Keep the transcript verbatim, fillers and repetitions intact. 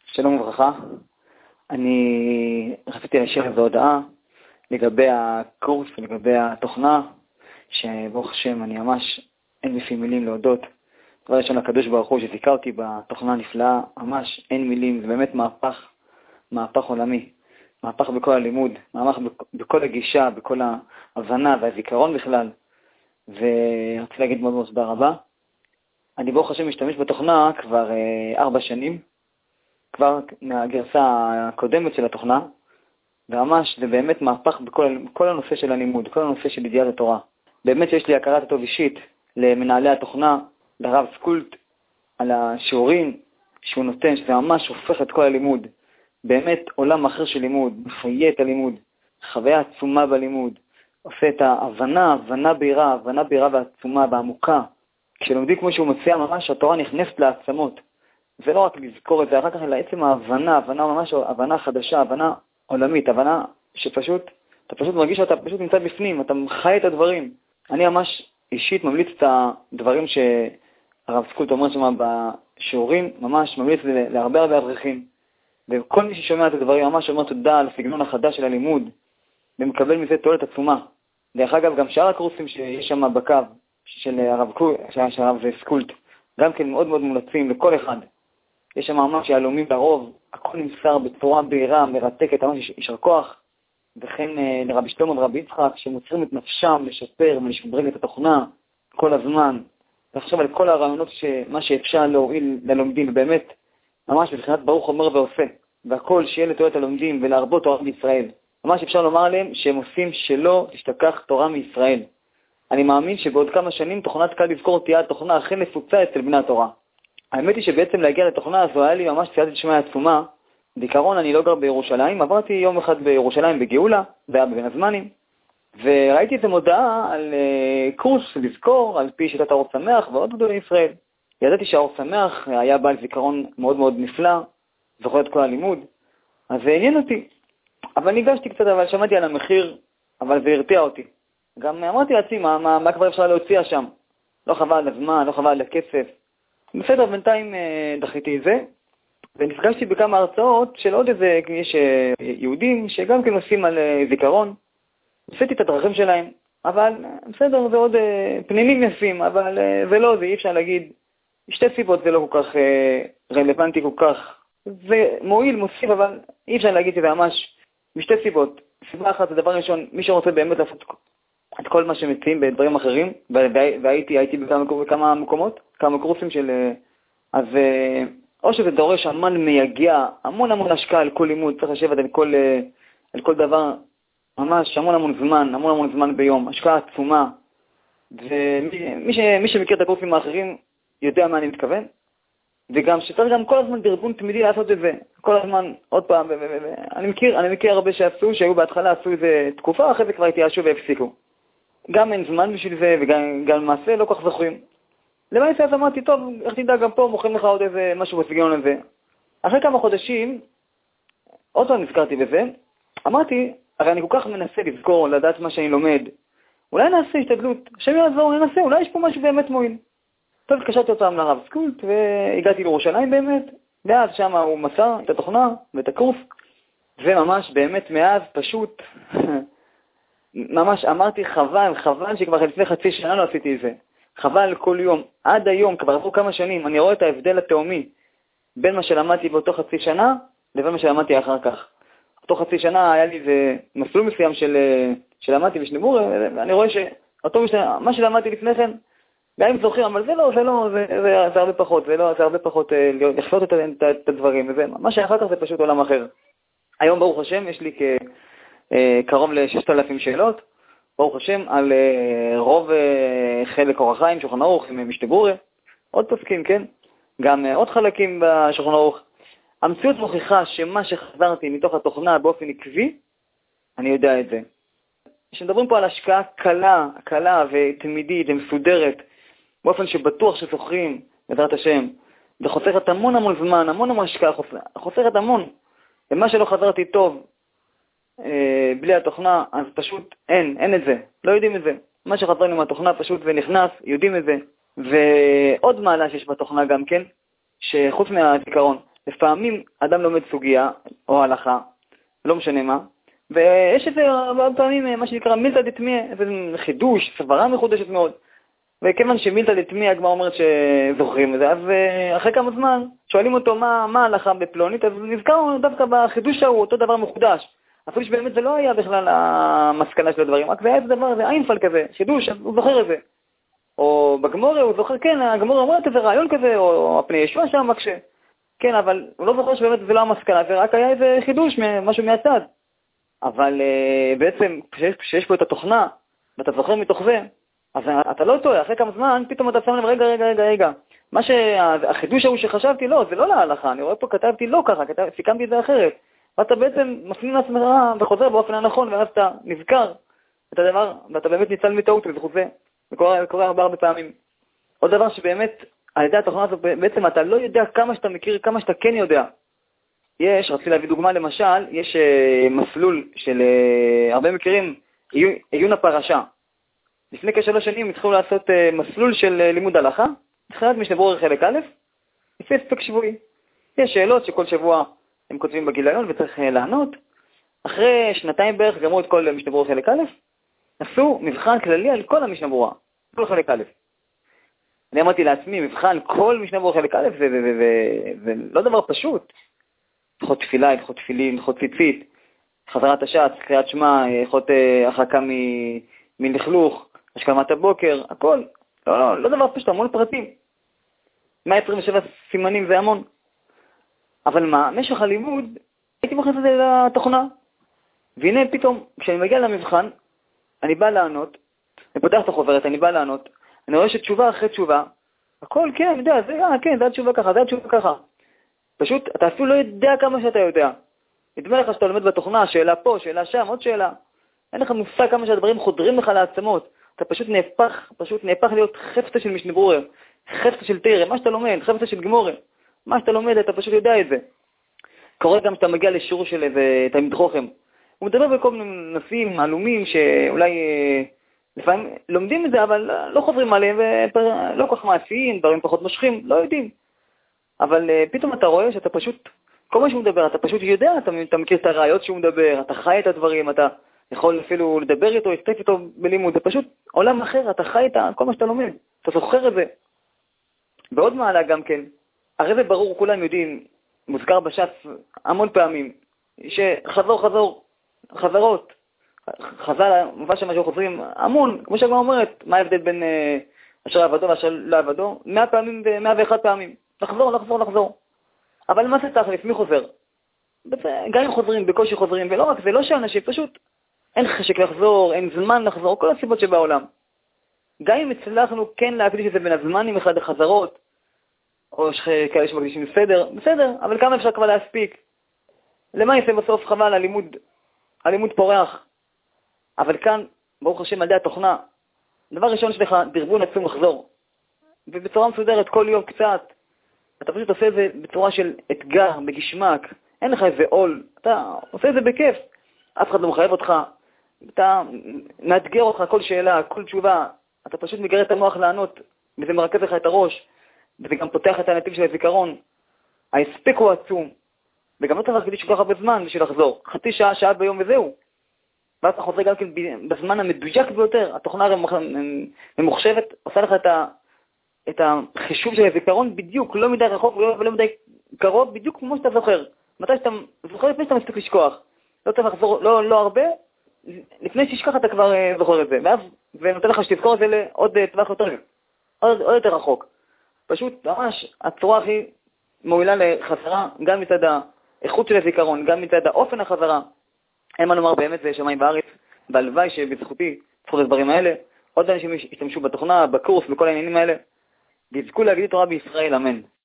שלום וברכה. אני רציתי להשאיר איזו הודעה לגבי הקורס ולגבי התוכנה, שברוך השם אני ממש אין לפי מילים להודות. דבר ראשון לקדוש ברוך הוא שזיכה אותי בתוכנה הנפלאה, ממש אין מילים, זה באמת מהפך, מהפך עולמי. מהפך בכל הלימוד, מהפך בכל הגישה, בכל ההבנה והזיכרון בכלל. ורציתי להגיד מאוד מאוד תודה רבה. אני ברוך השם משתמש בתוכנה כבר אה, ארבע שנים, כבר מהגרסה הקודמת של התוכנה, וממש זה באמת מהפך בכל, בכל הנושא של הלימוד, כל הנושא של ידיעת התורה. באמת שיש לי הכרת הטוב אישית למנהלי התוכנה, לרב סקולט, על השיעורים שהוא נותן, שזה ממש הופך את כל הלימוד. באמת עולם אחר של לימוד, מחיה את הלימוד, חוויה עצומה בלימוד, עושה את ההבנה, הבנה בהירה, הבנה בהירה ועצומה ועמוקה. כשלומדים כמו שהוא מציע ממש, התורה נכנסת לעצמות. זה לא רק לזכור את זה, אחר כך לעצם ההבנה, הבנה ממש, הבנה חדשה, הבנה עולמית, הבנה שפשוט, אתה פשוט מרגיש שאתה פשוט נמצא בפנים, אתה חי את הדברים. אני ממש אישית ממליץ את הדברים שהרב סקולט אומר שם בשיעורים, ממש ממליץ להרבה הרבה אברכים. וכל מי ששומע את הדברים ממש אומר תודה על הסגנון החדש של הלימוד, ומקבל מזה תועלת עצומה. דרך אגב, גם שאר הקורסים שיש שם בקו של הרב, של הרב סקולט, גם כן מאוד מאוד מומלצים לכל אחד. יש שם ממש יהלומים לרוב, הכל נמסר בצורה בהירה, מרתקת, ממש יישר כוח. וכן לרבי שלמה ורבי יצחק, שמוצרים את נפשם לשפר ולשדרג את התוכנה כל הזמן. לחשוב על כל הרעיונות שמה שאפשר להועיל ללומדים, ובאמת, ממש בבחינת ברוך אומר ועושה, והכל שיהיה לתועלת הלומדים ולהרבות תורה בישראל. ממש אפשר לומר עליהם שהם עושים שלא תשתכח תורה מישראל. אני מאמין שבעוד כמה שנים תוכנת קל לזכור תהיה התוכנה הכי נפוצה אצל בני התורה. האמת היא שבעצם להגיע לתוכנה הזו היה לי ממש סייעתא דשמיא עצומה. בעיקרון אני לא גר בירושלים, עברתי יום אחד בירושלים בגאולה, זה היה בבין הזמנים, וראיתי את המודעה על uh, קורס לזכור על פי שיטת האור שמח ועוד גדולי ישראל. ידעתי שהאור שמח היה בעל זיכרון מאוד מאוד נפלא, זוכר את כל הלימוד, אז זה עניין אותי. אבל ניגשתי קצת, אבל שמעתי על המחיר, אבל זה הרתיע אותי. גם אמרתי לעצמי, מה, מה, מה כבר אפשר להוציע שם? לא חבל על הזמן, לא חבל על הכסף. בסדר, בינתיים דחיתי את זה, ונפגשתי בכמה הרצאות של עוד איזה, יש יהודים שגם כן עושים על זיכרון. עשיתי את הדרכים שלהם, אבל בסדר, זה עוד פנינים יפים, אבל זה לא, זה אי אפשר להגיד, שתי סיבות זה לא כל כך רלוונטי כל כך. זה מועיל, מוסיף, אבל אי אפשר להגיד שזה ממש משתי סיבות. סיבה אחת זה דבר ראשון, מי שרוצה באמת לעשות את כל מה שמציעים בדברים אחרים, והייתי הייתי בכמה, בכמה מקומות, כמה קורסים של... אז או שזה דורש המון מייגע, המון המון השקעה על כל לימוד, צריך לשבת על כל, על כל דבר, ממש המון המון זמן, המון המון זמן ביום, השקעה עצומה. ומי ש, מי שמכיר את הקורסים האחרים יודע מה אני מתכוון. וגם שצריך גם כל הזמן בארגון תמידי לעשות את זה. כל הזמן, עוד פעם, ו- ו- ו- אני מכיר, אני מכיר הרבה שעשו, שהיו בהתחלה עשו איזה תקופה, אחרי זה כבר התייאשו והפסיקו. גם אין זמן בשביל זה, וגם גם מעשה לא כל כך זוכרים. למעשה אז אמרתי, טוב, איך תדע, גם פה מוכרים לך עוד איזה משהו בסגנון הזה. אחרי כמה חודשים, עוד פעם נזכרתי בזה, אמרתי, הרי אני כל כך מנסה לזכור, לדעת מה שאני לומד. אולי נעשה השתדלות, השם יעזור, ננסה, אולי יש פה משהו באמת מועיל. טוב, התקשרתי אותם לרב סקולט, והגעתי לירושלים באמת, ואז שם הוא מסר את התוכנה ואת הקורס, וממש באמת מאז פשוט, ממש אמרתי חבל, חבל שכבר לפני חצי שנה לא עשיתי את זה. חבל כל יום, עד היום, כבר עברו כמה שנים, אני רואה את ההבדל התאומי בין מה שלמדתי באותו חצי שנה לבין מה שלמדתי אחר כך. אותו חצי שנה היה לי איזה מסלול מסוים של, שלמדתי בשניבור, ואני רואה שאותו משנה, מה שלמדתי לפני כן, גם אם זוכרים, אבל זה לא, זה לא, זה, זה, זה הרבה פחות, זה לא, זה הרבה פחות לחפות את, את, את הדברים, וזה, מה שאחר כך זה פשוט עולם אחר. היום ברוך השם יש לי כ, קרוב ל-ששת אלפים שאלות, ברוך השם, על רוב חלק אור החיים, שולחן ערוך, עם משתבורה, עוד פסקים, כן? גם עוד חלקים בשולחן ערוך. המציאות מוכיחה שמה שחזרתי מתוך התוכנה באופן עקבי, אני יודע את זה. כשמדברים פה על השקעה קלה, קלה ותמידית ומסודרת, באופן שבטוח שזוכרים, בעזרת השם, זה חוסכת המון המון זמן, המון המון השקעה, חוסכת המון. ומה שלא חזרתי טוב, אה, בלי התוכנה, אז פשוט אין, אין את זה, לא יודעים את זה. מה שחזרנו מהתוכנה פשוט ונכנס, יודעים את זה. ועוד מעלה שיש בתוכנה גם כן, שחוץ מהזיכרון, לפעמים אדם לומד סוגיה או הלכה, לא משנה מה, ויש איזה הרבה פעמים מה שנקרא מילתא דתמיא, איזה חידוש, סברה מחודשת מאוד. וכיוון שמילתא דתמיא, הגמרא אומרת שזוכרים את זה, אז אחרי כמה זמן שואלים אותו מה, מה ההלכה בפלונית, אז נזכר דווקא בחידוש ההוא, אותו דבר מחודש. אפילו שבאמת זה לא היה בכלל המסקנה של הדברים, רק זה היה איזה דבר, זה איינפל כזה, חידוש, הוא זוכר את זה. או בגמורה הוא זוכר, כן, הגמורה אומרת איזה רעיון כזה, או הפני ישוע שם מקשה. כן, אבל הוא לא זוכר שבאמת זה לא המסקנה, זה רק היה איזה חידוש, משהו מהצד. אבל uh, בעצם, כשיש, כשיש פה את התוכנה, ואתה זוכר מתוך זה, אז אתה לא טועה, אחרי כמה זמן, פתאום אתה שם לב, רגע, רגע, רגע, רגע. מה שהחידוש ההוא שחשבתי, לא, זה לא להלכה, אני רואה פה, כתבתי לא ככה, כתב, סיכמתי את זה אחרת. ואתה בעצם מפנים לעצמך וחוזר באופן הנכון, ואז אתה נזכר את הדבר, ואתה באמת ניצל מטעות בזכות זה. זה קורה, קורה הרבה הרבה פעמים. עוד דבר שבאמת, על ידי התוכנה הזאת, בעצם אתה לא יודע כמה שאתה מכיר, כמה שאתה כן יודע. יש, רציתי להביא דוגמה למשל, יש uh, מסלול של uh, הרבה מכירים, עיון הפרשה. לפני כשלוש שנים התחילו לעשות uh, מסלול של uh, לימוד הלכה, תחילת משנה ברורה חלק א', לפי הספק שבועי. יש שאלות שכל שבוע הם כותבים בגיליון וצריך uh, לענות. אחרי שנתיים בערך גמרו את כל משנה ברורה חלק א', עשו מבחן כללי על כל המשנה ברורה, כל חלק א'. אני אמרתי לעצמי, מבחן כל משנה ברורה חלק א', זה, זה, זה, זה, זה לא דבר פשוט. הלכות תפילה, הלכות תפילין, הלכות ציצית, חזרת השץ, קריאת שמע, הלכות הרחקה מלכלוך, השכמת הבוקר, הכל. לא, לא, לא דבר פשוט, המון פרטים. מאה עשרים ושבע סימנים זה המון. אבל מה, משך הלימוד, הייתי מכניס את זה לתוכנה. והנה פתאום, כשאני מגיע למבחן, אני בא לענות, אני פותח את החוברת, אני בא לענות, אני רואה שתשובה אחרי תשובה, הכל, כן, אני יודע, זה, אה, כן, זה התשובה ככה, זה התשובה ככה. פשוט, אתה אפילו לא יודע כמה שאתה יודע. נדמה לך שאתה לומד בתוכנה, שאלה פה, שאלה שם, עוד שאלה. אין לך מושג כמה שהדברים חודרים לך לעצמות. אתה פשוט נהפך, פשוט נהפך להיות חפצה של משנה ברורה, חפצה של תירא, מה שאתה לומד, חפצה של גמורה. מה שאתה לומד, אתה פשוט יודע את זה. קורה גם שאתה מגיע לשיעור של איזה תלמיד חוכם. הוא מדבר בכל מיני נושאים עלומים שאולי לפעמים לומדים את זה, אבל לא חוזרים עליהם, ולא כל כך מעשיים, דברים פחות מושכים, לא יודעים. אבל uh, פתאום אתה רואה שאתה פשוט, כל מה שהוא מדבר, אתה פשוט יודע, אתה, אתה מכיר את הרעיות שהוא מדבר, אתה חי את הדברים, אתה יכול אפילו לדבר איתו, להשתתף איתו בלימוד, זה פשוט עולם אחר, אתה חי את כל מה שאתה לומד, אתה זוכר את זה. ועוד מעלה גם כן, הרי זה ברור, כולם יודעים, מוזכר בש"ס המון פעמים, שחזור חזור, חזרות, חז"ל, מובן שמשהו חוזרים המון, כמו שהגמרא אומרת, מה ההבדל בין uh, אשר עבדו ואשר לא עבדו? מאה פעמים ומאה ואחת פעמים. לחזור, לחזור, לחזור. אבל מה זה תכלס? מי חוזר? גם אם חוזרים, בקושי חוזרים, ולא רק זה, לא שאנשים, פשוט אין חשק לחזור, אין זמן לחזור, כל הסיבות שבעולם. גם אם הצלחנו כן להקדיש את זה בין הזמנים אחד החזרות, או כאלה שמקדישים בסדר, בסדר, אבל כמה אפשר כבר להספיק? למה יעשה בסוף חבל? הלימוד, הלימוד פורח. אבל כאן, ברוך השם, על ידי התוכנה, דבר ראשון שלך, דרבון עצום לחזור. ובצורה מסודרת, כל יום קצת, אתה פשוט עושה את זה בצורה של אתגר, בגשמק, אין לך איזה עול, אתה עושה את זה בכיף, אף אחד לא מחייב אותך, אתה מאתגר אותך כל שאלה, כל תשובה, אתה פשוט מגרד את המוח לענות, וזה מרכז לך את הראש, וזה גם פותח את הנתיב של הזיכרון. ההספק הוא עצום, וגם לא צריך כדי שכל כך הרבה זמן בשביל לחזור, חצי שעה, שעה ביום וזהו. ואז אתה חוזר גם כן בזמן המדויק ביותר, התוכנה ממוחשבת, עושה לך את ה... את החישוב של הזיכרון בדיוק, לא מדי רחוק ולא מדי קרוב, בדיוק כמו שאתה זוכר. מתי שאתה זוכר לפני שאתה מספיק לשכוח. לא צריך לחזור, לא, לא הרבה, לפני שתשכח אתה כבר uh, זוכר את זה. ואז זה נותן לך שתזכור את זה לעוד uh, טווח יותר, עוד, עוד יותר רחוק. פשוט ממש הצורה הכי מועילה לחזרה, גם מצד האיכות של הזיכרון, גם מצד האופן החזרה. אין מה לומר באמת זה שמיים בארץ, והלוואי שבזכותי זכות הדברים האלה, עוד אנשים ישתמשו בתוכנה, בקורס, בכל העניינים האלה. ויזכו להגיד תורה בישראל, אמן.